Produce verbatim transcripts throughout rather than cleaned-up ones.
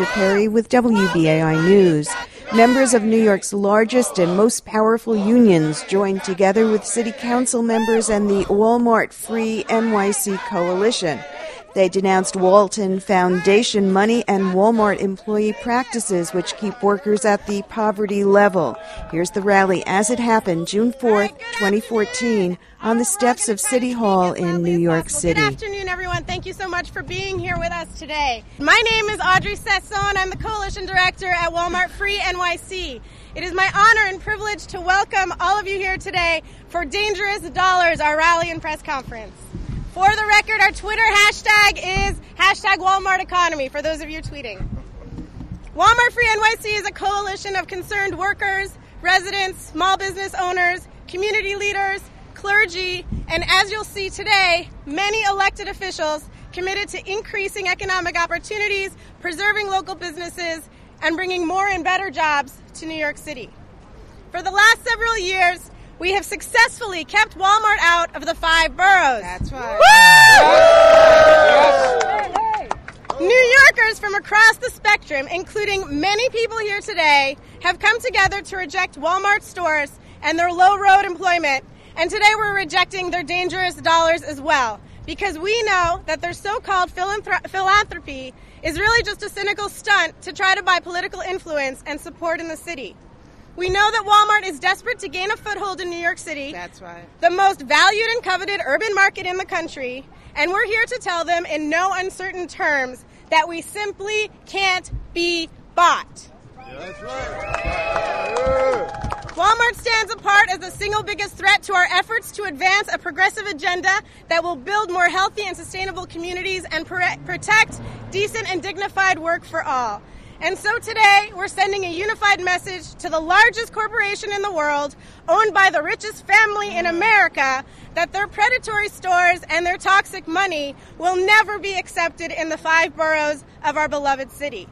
Perry with W B A I News. Members of New York's largest and most powerful unions joined together with city council members and the Walmart Free N Y C Coalition. They denounced Walton Foundation money and Walmart employee practices which keep workers at the poverty level. Here's the rally as it happened June fourth, twenty fourteen, on the steps of City Hall in New York City. Good afternoon, everyone. Thank you so much for being here with us today. My name is Audrey Sesson. I'm the Coalition Director at Walmart Free N Y C. It is my honor and privilege to welcome all of you here today for Dangerous Dollars, our rally and press conference. For the record, our Twitter hashtag is hashtag Walmart Economy, for those of you tweeting. Walmart Free N Y C is a coalition of concerned workers, residents, small business owners, community leaders, clergy, and as you'll see today, many elected officials committed to increasing economic opportunities, preserving local businesses, and bringing more and better jobs to New York City. For the last several years, we have successfully kept Walmart out of the five boroughs. That's right. Woo! New Yorkers from across the spectrum, including many people here today, have come together to reject Walmart stores and their low road employment. And today we're rejecting their dangerous dollars as well, because we know that their so-called philanthrop- philanthropy is really just a cynical stunt to try to buy political influence and support in the city. We know that Walmart is desperate to gain a foothold in New York City. That's right. The most valued and coveted urban market in the country. And we're here to tell them in no uncertain terms that we simply can't be bought. That's right. Walmart stands apart as the single biggest threat to our efforts to advance a progressive agenda that will build more healthy and sustainable communities and protect decent and dignified work for all. And so today, we're sending a unified message to the largest corporation in the world, owned by the richest family in America, that their predatory stores and their toxic money will never be accepted in the five boroughs of our beloved city.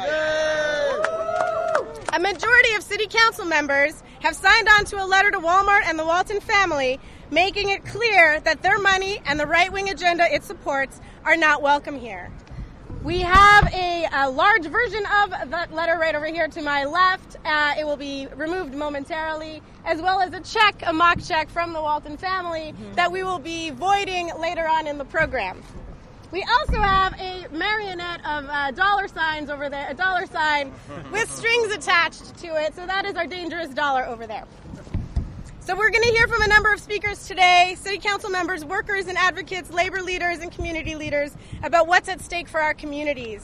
A majority of city council members have signed on to a letter to Walmart and the Walton family, making it clear that their money and the right-wing agenda it supports are not welcome here. We have a, a large version of that letter right over here to my left. Uh, it will be removed momentarily, as well as a check, a mock check from the Walton family mm-hmm. that we will be voiding later on in the program. We also have a marionette of uh, dollar signs over there, a dollar sign with strings attached to it. So that is our dangerous dollar over there. So we're going to hear from a number of speakers today, city council members, workers and advocates, labor leaders and community leaders about what's at stake for our communities.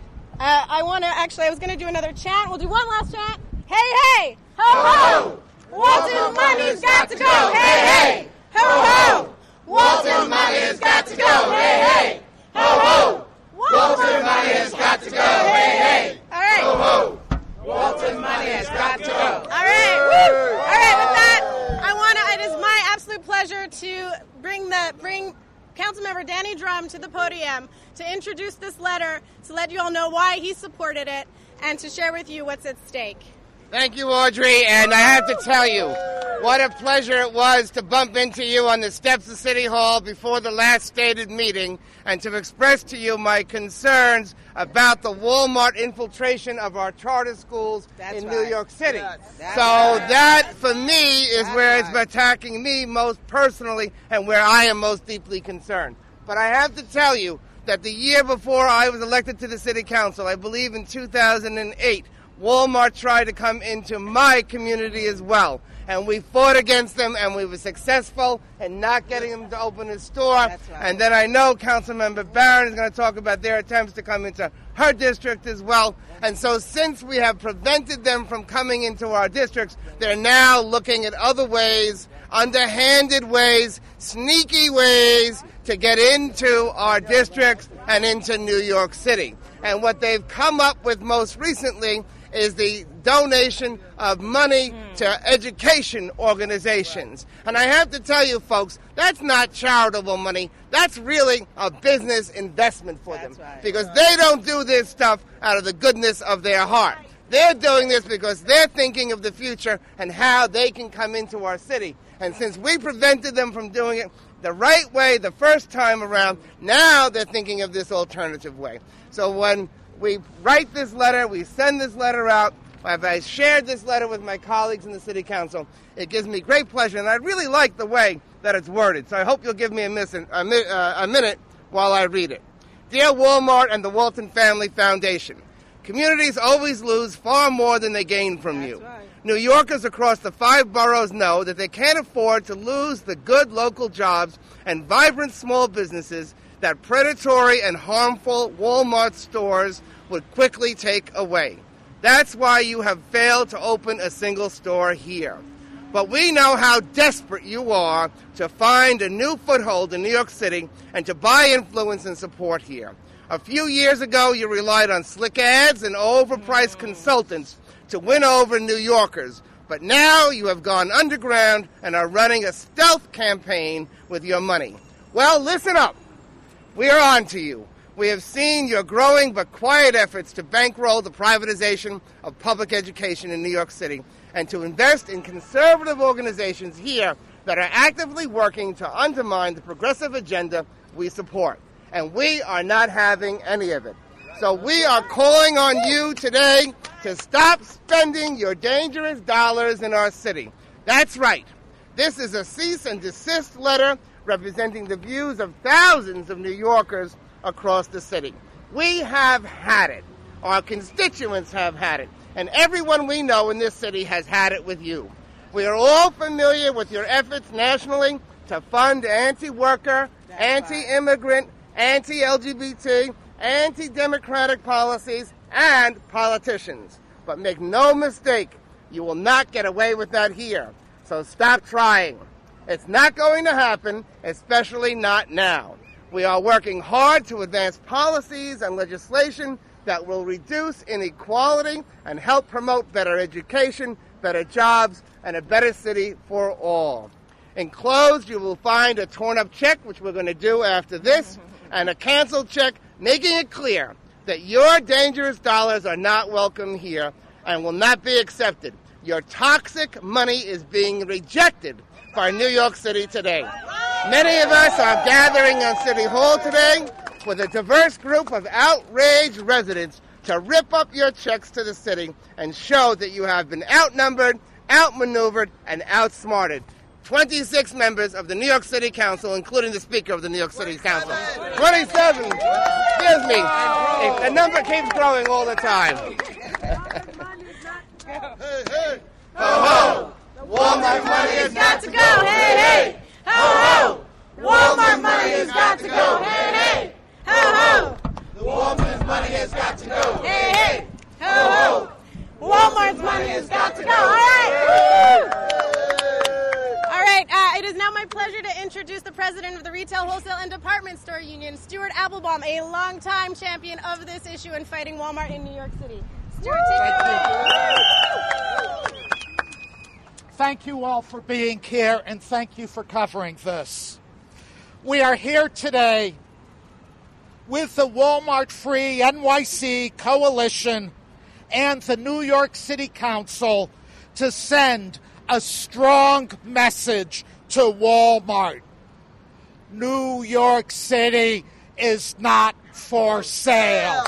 Uh, I want to actually, I was going to do another chant. We'll do one last chant. Hey, hey, ho, ho, Walton money's got to go. Hey, hey, ho, ho, Walton money's got to go. Hey, hey, ho, ho, Walton money has got to go. Hey, hey, all right. Ho, ho, Walton money has got to go. All right, woo. All right, with that, I want to, it is my absolute pleasure to bring the, bring Councilmember Danny Drum to the podium to introduce this letter, to let you all know why he supported it, and to share with you what's at stake. Thank you, Audrey, and I have to tell you, what a pleasure it was to bump into you on the steps of City Hall before the last stated meeting and to express to you my concerns about the Walmart infiltration of our charter schools That's in right. New York City. That's so right. that, for me, is That's where it's right. attacking me most personally and where I am most deeply concerned. But I have to tell you that the year before I was elected to the City Council, I believe in two thousand eight, Walmart tried to come into my community as well. And we fought against them, and we were successful in not getting them to open a store. That's right. And then I know Councilmember Barron is going to talk about their attempts to come into her district as well. And so since we have prevented them from coming into our districts, they're now looking at other ways, underhanded ways, sneaky ways to get into our districts and into New York City. And what they've come up with most recently is the donation of money mm. to education organizations. And I have to tell you, folks, that's not charitable money. That's really a business investment for that's them. Right. Because they don't do this stuff out of the goodness of their heart. They're doing this because they're thinking of the future and how they can come into our city. And since we prevented them from doing it the right way the first time around, now they're thinking of this alternative way. So when we write this letter, we send this letter out. If I shared this letter with my colleagues in the City Council, it gives me great pleasure, and I really like the way that it's worded. So I hope you'll give me a, miss, a, mi- uh, a minute while I read it. Dear Walmart and the Walton Family Foundation, communities always lose far more than they gain from That's you. Right. New Yorkers across the five boroughs know that they can't afford to lose the good local jobs and vibrant small businesses that predatory and harmful Walmart stores would quickly take away. That's why you have failed to open a single store here. But we know how desperate you are to find a new foothold in New York City and to buy influence and support here. A few years ago, you relied on slick ads and overpriced consultants to win over New Yorkers. But now you have gone underground and are running a stealth campaign with your money. Well, listen up. We are on to you. We have seen your growing but quiet efforts to bankroll the privatization of public education in New York City and to invest in conservative organizations here that are actively working to undermine the progressive agenda we support. And we are not having any of it. So we are calling on you today to stop spending your dangerous dollars in our city. That's right. This is a cease and desist letter representing the views of thousands of New Yorkers across the city. We have had it. Our constituents have had it. And everyone we know in this city has had it with you. We are all familiar with your efforts nationally to fund anti-worker, anti-immigrant, anti-L G B T, anti-democratic policies, and politicians. But make no mistake, you will not get away with that here. So stop trying. It's not going to happen, especially not now. We are working hard to advance policies and legislation that will reduce inequality and help promote better education, better jobs, and a better city for all. Enclosed, you will find a torn-up check, which we're going to do after this, and a canceled check, making it clear that your dangerous dollars are not welcome here and will not be accepted. Your toxic money is being rejected by New York City today. Many of us are gathering on City Hall today with a diverse group of outraged residents to rip up your checks to the city and show that you have been outnumbered, outmaneuvered, and outsmarted. twenty-six members of the New York City Council, including the Speaker of the New York City Council. twenty-seven! Excuse me. The number keeps growing all the time. Hey, hey! Ho, ho! Walmart money has got to go! Hey, hey! Ho, ho! Walmart money has got to go! Hey, hey! Ho, ho! The Walmart's money has got to go! Hey, hey! Ho, ho! Walmart's money has got to go! All right! All right, uh, it is now my pleasure to introduce the president of the Retail, Wholesale, and Department Store Union, Stuart Applebaum, a longtime champion of this issue and fighting Walmart in New York City. Stuart, take it away. Thank you all for being here, and thank you for covering this. We are here today with the Walmart Free N Y C Coalition and the New York City Council to send a strong message to Walmart. New York City is not for sale.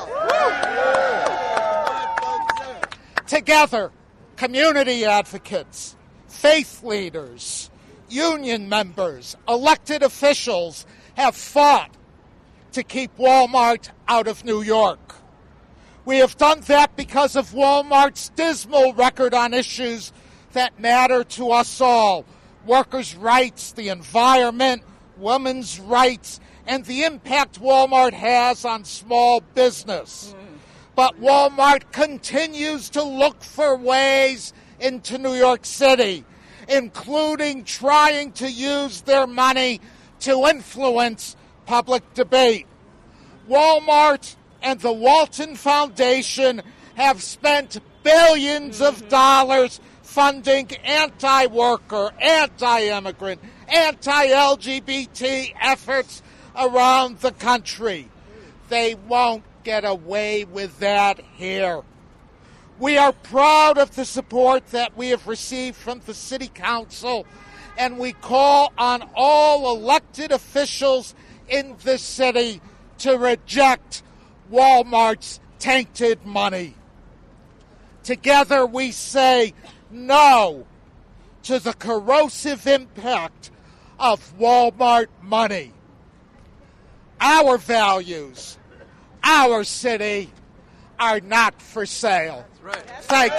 Together, community advocates, faith leaders, union members, elected officials have fought to keep Walmart out of New York. We have done that because of Walmart's dismal record on issues that matter to us all: workers' rights, the environment, women's rights, and the impact Walmart has on small business. Mm. But Walmart continues to look for ways into New York City, including trying to use their money to influence public debate. Walmart and the Walton Foundation have spent billions of dollars funding anti-worker, anti-immigrant, anti-L G B T efforts around the country. They won't get away with that here. We are proud of the support that we have received from the City Council, and we call on all elected officials in the city to reject Walmart's tainted money. Together we say no to the corrosive impact of Walmart money. Our values, our city, are not for sale. That's right. Thank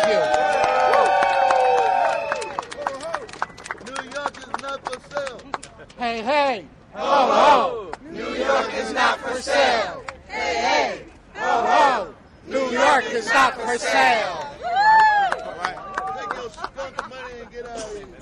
you. New York is not for sale. Hey, hey. Ho, ho. New York is not for sale. Hey, hey. Ho, ho. New York is not for sale. All right. Take your skunk money and get out of here.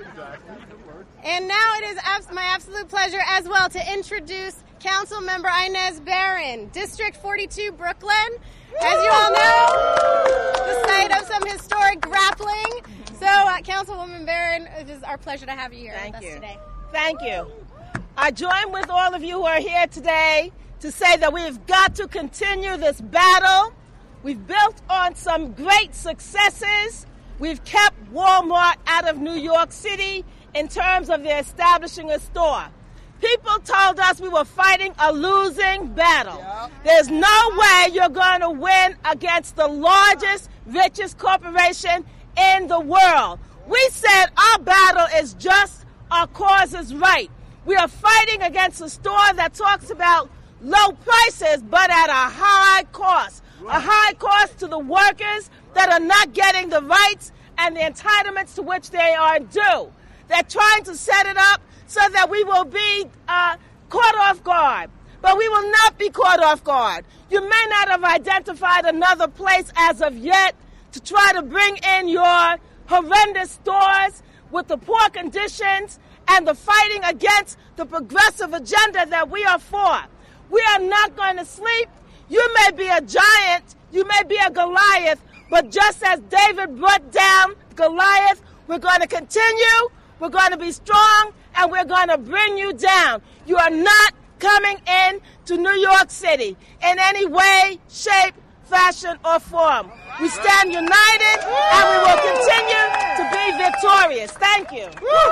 And now it is abs- my absolute pleasure as well to introduce Councilmember Inez Barron, District forty-two, Brooklyn. As you all know, the site of some historic grappling. So, uh, Councilwoman Barron, it is our pleasure to have you here Thank with us you. today. Thank you. I join with all of you who are here today to say that we've got to continue this battle. We've built on some great successes. We've kept Walmart out of New York City in terms of their establishing a store. People told us we were fighting a losing battle. Yeah. There's no way you're going to win against the largest, richest corporation in the world. We said our battle is just, our cause is right. We are fighting against a store that talks about low prices, but at a high cost. Right. A high cost to the workers that are not getting the rights and the entitlements to which they are due. They're trying to set it up so that we will be uh, caught off guard. But we will not be caught off guard. You may not have identified another place as of yet to try to bring in your horrendous stores with the poor conditions and the fighting against the progressive agenda that we are for. We are not going to sleep. You may be a giant, you may be a Goliath, but just as David brought down Goliath, we're going to continue, we're going to be strong, and we're going to bring you down. You are not coming in to New York City in any way, shape, fashion, or form. We stand united, and we will continue to be victorious. Thank you.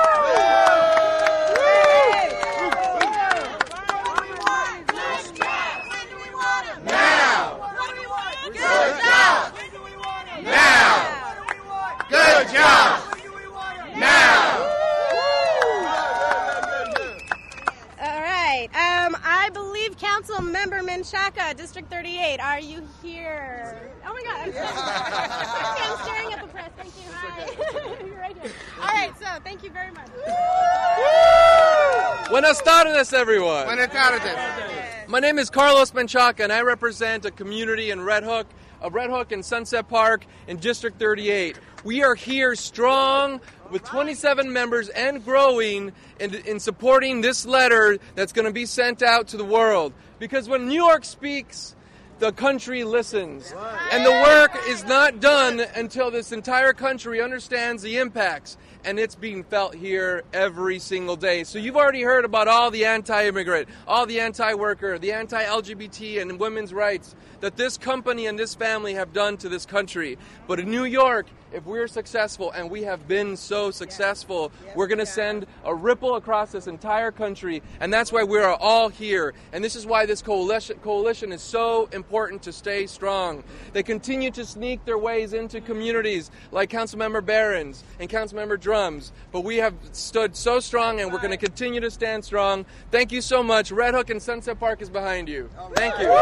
Now. Good job. Now. Good job. Now. All right. Um, I believe Council Member Menchaca, District thirty-eight. Are you here? Oh my God! I'm, okay, I'm staring at the press. Thank you. Hi. You're right here. All right. So, thank you very much. Buenas tardes, everyone. Buenas tardes. My name is Carlos Menchaca, and I represent a community in Red Hook, of Red Hook and Sunset Park in District thirty-eight. We are here strong with twenty-seven members and growing in, in supporting this letter that's going to be sent out to the world. Because when New York speaks, the country listens. And the work is not done until this entire country understands the impacts. And it's being felt here every single day. So you've already heard about all the anti-immigrant, all the anti-worker, the anti-L G B T and women's rights that this company and this family have done to this country. But in New York, if we're successful, and we have been so successful, we're going to send a ripple across this entire country, and that's why we are all here. And this is why this coalition, coalition is so important to stay strong. They continue to sneak their ways into communities like Councilmember Barron's and Councilmember Drums, but we have stood so strong, and we're going to continue to stand strong. Thank you so much. Red Hook and Sunset Park is behind you. Thank you.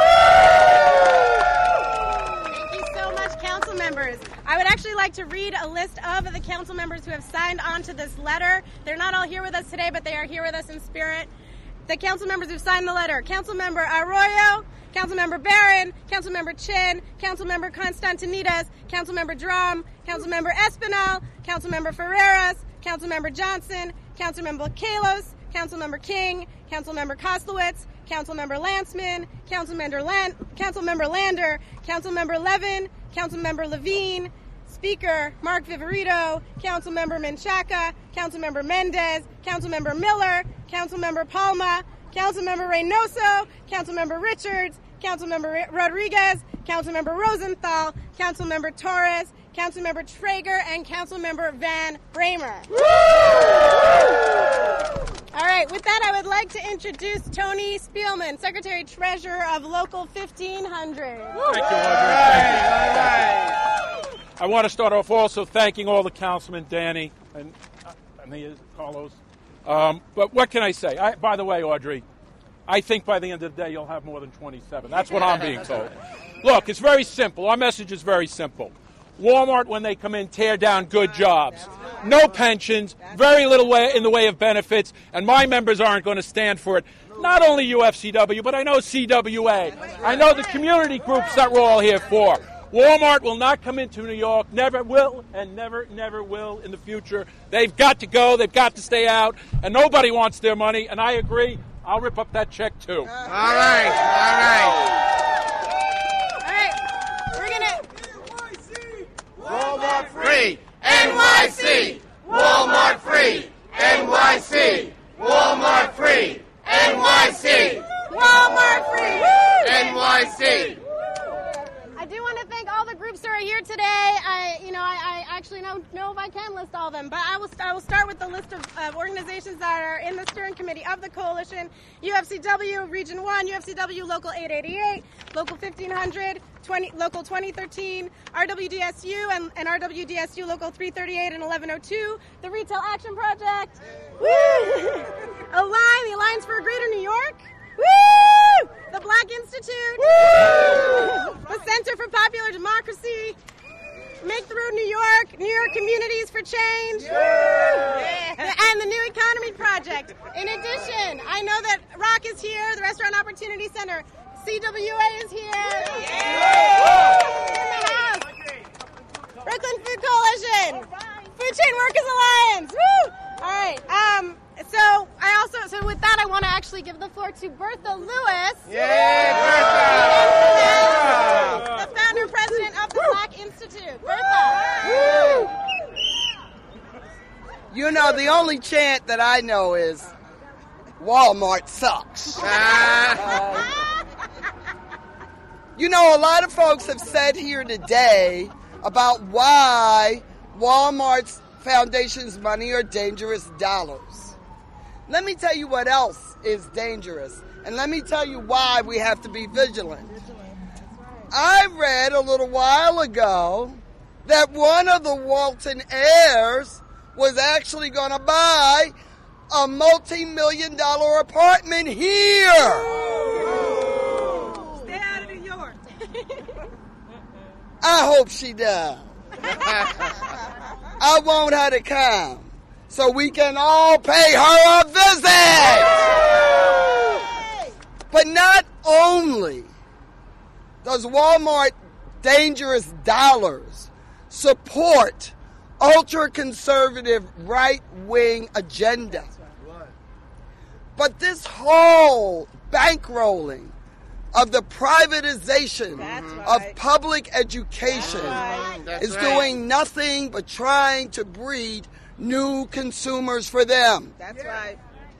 Thank you so much, council members. I would actually like to read a list of the council members who have signed on to this letter. They're not all here with us today, but they are here with us in spirit. The council members who've signed the letter: Councilmember Arroyo, Councilmember Barron, Councilmember Chin, Councilmember Constantinides, Councilmember Drum, Councilmember Espinal, Councilmember Ferreras, Councilmember Johnson, Councilmember Kalos, Councilmember King, Councilmember Koslowitz, Councilmember Lanceman, Councilmember Land, Councilmember Lander, Councilmember Levin, Councilmember Levine, Speaker Mark Viverito, Councilmember Menchaca, Councilmember Mendez, Councilmember Miller, Councilmember Palma, Councilmember Reynoso, Councilmember Richards, Councilmember Rodriguez, Councilmember Rosenthal, Councilmember Torres, Councilmember Traeger, and Councilmember Van Bramer. All right, with that, I would like to introduce Tony Spielman, Secretary Treasurer of Local fifteen hundred. Thank you, Audrey. Thank you. All right. I want to start off also thanking all the councilmen, Danny and, uh, and the, Carlos. Um, but what can I say? I, by the way, Audrey, I think by the end of the day you'll have more than twenty-seven. That's what I'm being told. Look, it's very simple. Our message is very simple. Walmart, when they come in, tear down good jobs. No pensions, very little way in the way of benefits, and my members aren't going to stand for it. Not only U F C W, but I know C W A. I know the community groups that we're all here for. Walmart will not come into New York, never will, and never, never will in the future. They've got to go, they've got to stay out, and nobody wants their money, and I agree. I'll rip up that check, too. All right, all right. All right, we're going to... Walmart free, N Y C. Walmart free, N Y C. Walmart free, N Y C. Walmart free, N Y C. I do want to thank all the groups that are here today. I, you know, I, I actually don't know if I can list all of them, but I will. I will start with the list of, of organizations that are in the steering committee of the coalition: U F C W Region One, U F C W Local eight eighty-eight, Local fifteen hundred, twenty, Local twenty thirteen, R W D S U and, and R W D S U Local three thirty-eight and eleven oh two, the Retail Action Project, Woo! Align, the Alliance for a Greater New York. Woo! The Black Institute, Woo! The Center for Popular Democracy, Make the Road New York, New York Communities for Change, yeah. And the New Economy Project. In addition, I know that Rock is here, the Restaurant Opportunity Center, C W A is here, yeah. In the house, Brooklyn Food Coalition, Food Chain Workers Alliance, Woo! All right. Um, So I also, so with that, I want to actually give the floor to Bertha Lewis. Yay, Bertha! The founder and president of the Black Institute. Bertha. You know, the only chant that I know is, Walmart sucks. uh, you know, a lot of folks have said here today about why Walmart's foundation's money are dangerous dollars. Let me tell you what else is dangerous, and let me tell you why we have to be vigilant. I read a little while ago that one of the Walton heirs was actually going to buy a multi-million dollar apartment here. Stay out of New York. I hope she does. I want her to come so we can all pay her a visit. But not only does Walmart dangerous dollars support ultra-conservative right-wing agenda, but this whole bankrolling of the privatization right. of public education right. is right. doing nothing but trying to breed new consumers for them. That's right.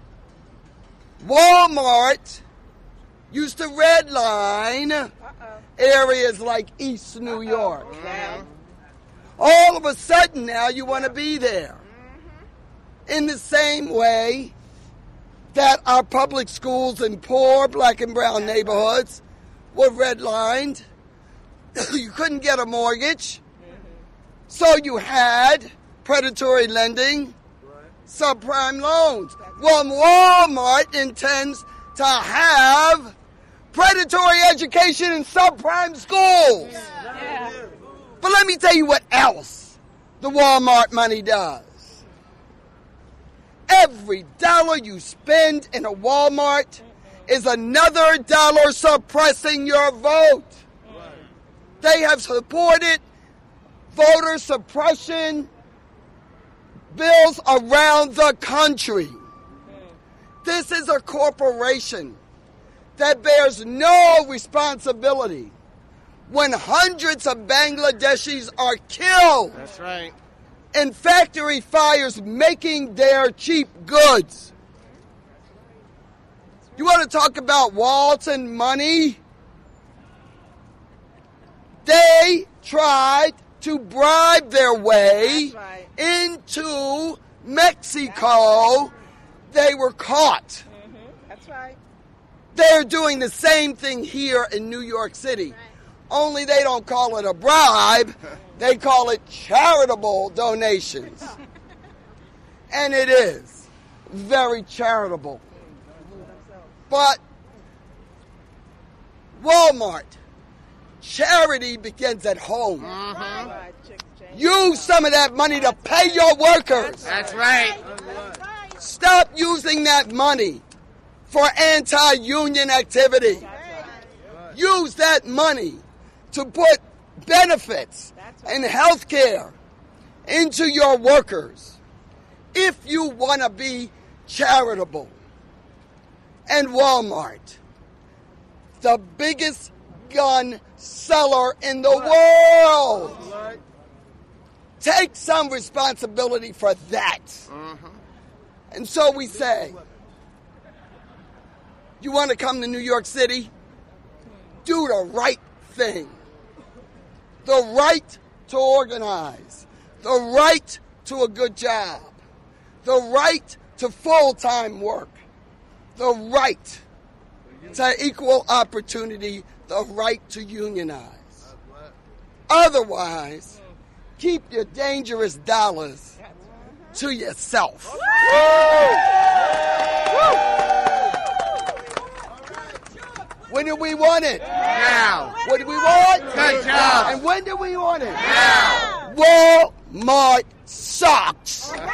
Walmart used to redline Uh-oh. areas like East New York. Okay. All of a sudden now you want to be there. In the same way that our public schools in poor black and brown neighborhoods were redlined. You couldn't get a mortgage. So you had predatory lending, subprime loans. Well, Walmart intends to have predatory education in subprime schools. Yeah. But let me tell you what else the Walmart money does. Every dollar you spend in a Walmart is another dollar suppressing your vote. They have supported voter suppression bills around the country. This is a corporation that bears no responsibility when hundreds of Bangladeshis are killed. That's right. In factory fires making their cheap goods. You want to talk about Walton money? They tried to bribe their way That's right. into Mexico. they were caught. Mm-hmm. That's right. They're doing the same thing here in New York City. Right. Only they don't call it a bribe. They call it charitable donations. And it is very charitable. But Walmart, charity begins at home. Mm-hmm. Use some of that money to pay your workers. That's right. Stop using that money for anti-union activity. Use that money to put benefits and health care into your workers if you want to be charitable. And Walmart, the biggest gun seller in the world, take some responsibility for that. Mm-hmm. And so we say, you want to come to New York City? Do the right thing. The right to organize. The right to a good job. The right to full-time work. The right to equal opportunity. The right to unionize. Otherwise, keep your dangerous dollars to yourself. When do we want it? Now. What do we want? Good job. And when do we want it? Now. Walmart sucks. All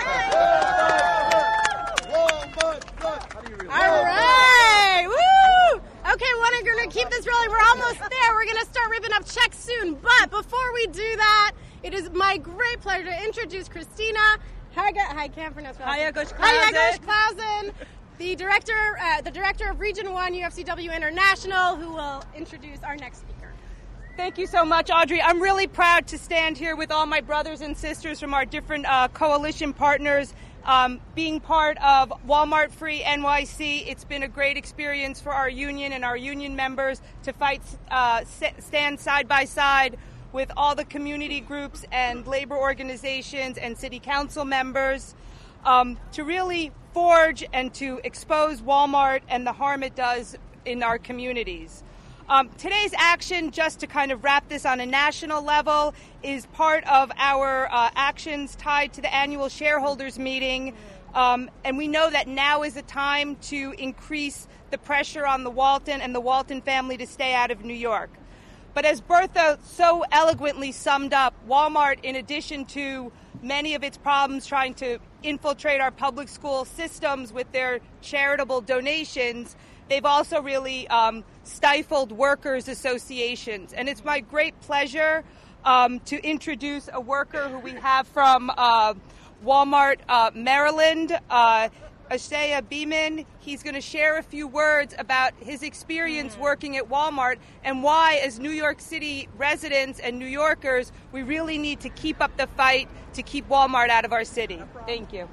right. Woo! Okay, we're going to keep this rolling. We're almost there. We're going to start ripping up checks soon. But before we do that, it is my great pleasure to introduce Christina Haga, I can't pronounce it. Hayagush-Klausen, the director, uh, the director of Region One U F C W International, who will introduce our next speaker. Thank you so much, Audrey. I'm really proud to stand here with all my brothers and sisters from our different uh, coalition partners. Um, being part of Walmart Free N Y C, it's been a great experience for our union and our union members to fight, uh, stand side by side with all the community groups and labor organizations and city council members um, to really forge and to expose Walmart and the harm it does in our communities. Um, today's action, just to kind of wrap this on a national level, is part of our uh, actions tied to the annual shareholders meeting. Um, and we know that now is a time to increase the pressure on the Walton and the Walton family to stay out of New York. But as Bertha so eloquently summed up, Walmart, in addition to many of its problems trying to infiltrate our public school systems with their charitable donations, they've also really um, stifled workers' associations. And it's my great pleasure um, to introduce a worker who we have from uh, Walmart, uh, Maryland, uh, Ashaya Beeman. He's going to share a few words about his experience working at Walmart and why, as New York City residents and New Yorkers, we really need to keep up the fight to keep Walmart out of our city. Thank you.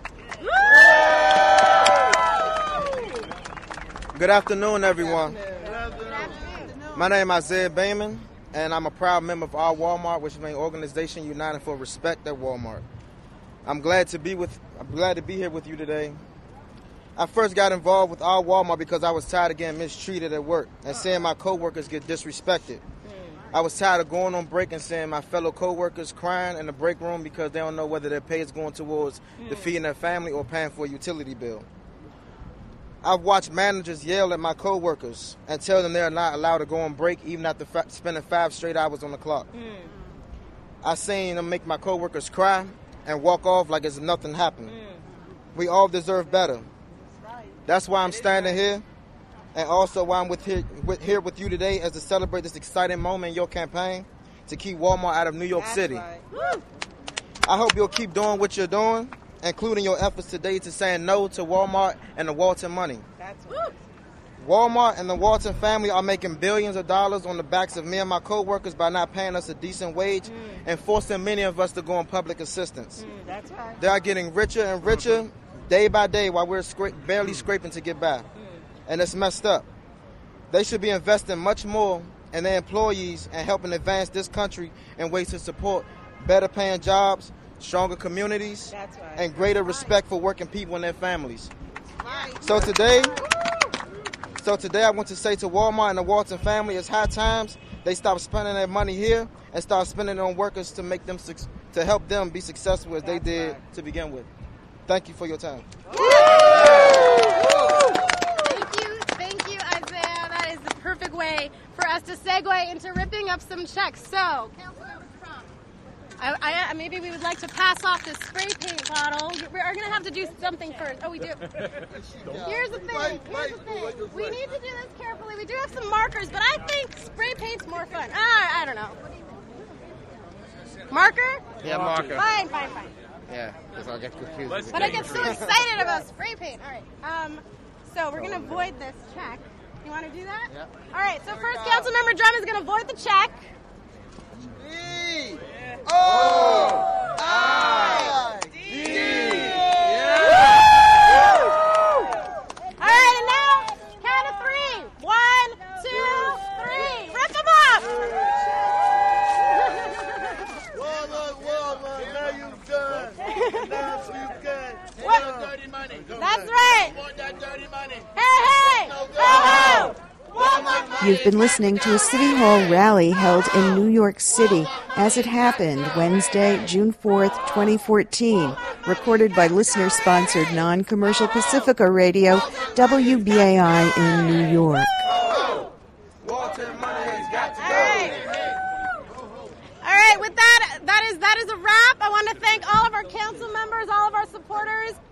Good afternoon, everyone. My name is Isaiah Beeman, and I'm a proud member of our Walmart, which is an organization united for respect at Walmart. I'm glad to be with. I'm glad to be here with you today. I first got involved with our Walmart because I was tired of getting mistreated at work and seeing my coworkers get disrespected. I was tired of going on break and seeing my fellow coworkers crying in the break room because they don't know whether their pay is going towards the feeding their family or paying for a utility bill. I've watched managers yell at my coworkers and tell them they're not allowed to go on break even after fa- spending five straight hours on the clock. Mm. I've seen them make my coworkers cry and walk off like it's nothing happened. Mm. We all deserve better. That's why I'm standing here, and also why I'm with here, with, here with you today as to celebrate this exciting moment in your campaign to keep Walmart out of New York That's City. Right. I hope you'll keep doing what you're doing, including your efforts today to saying no to Walmart and the Walton money. That's right. Walmart and the Walton family are making billions of dollars on the backs of me and my coworkers by not paying us a decent wage mm. and forcing many of us to go on public assistance. Mm, that's right. They are getting richer and richer mm-hmm. day by day while we're scra- barely scraping to get by. Mm. And it's messed up. They should be investing much more in their employees and helping advance this country in ways to support better paying jobs, stronger communities, That's right. and greater respect for working people and their families. So today, so today I want to say to Walmart and the Walton family, it's high times they stop spending their money here and start spending it on workers to make them to help them be successful as they did to begin with. Thank you for your time. Thank you, thank you, Isaiah. That is the perfect way for us to segue into ripping up some checks. So, Councilmember Trump, I, I, maybe we would like to pass off this spray paint bottle. We're going to have to do something first. Oh, we do. Here's the thing. Here's the thing. We need to do this carefully. We do have some markers, but I think spray paint's more fun. Ah, I don't know. Marker? Yeah, marker. Fine, fine, fine. Yeah, because I'll get confused. But I get so excited about spray paint. All right. Um, so we're going to void this check. You want to do that? Yeah. All right. So first, Councilmember Drum is going to void the check. D O I D. All right, and now count of three. One, two, three. Rip them up. Walmart, Walmart, now you good. Now you good. What? That dirty money. That's right. You want that dirty money? Hey, hey. Ho, ho. You've been listening to a City Hall rally held in New York City as it happened Wednesday, June fourth, twenty fourteen, recorded by listener-sponsored non-commercial Pacifica Radio, W B A I in New York. All right, with that, that is that is a wrap. I want to thank all of our council members, all of our supporters,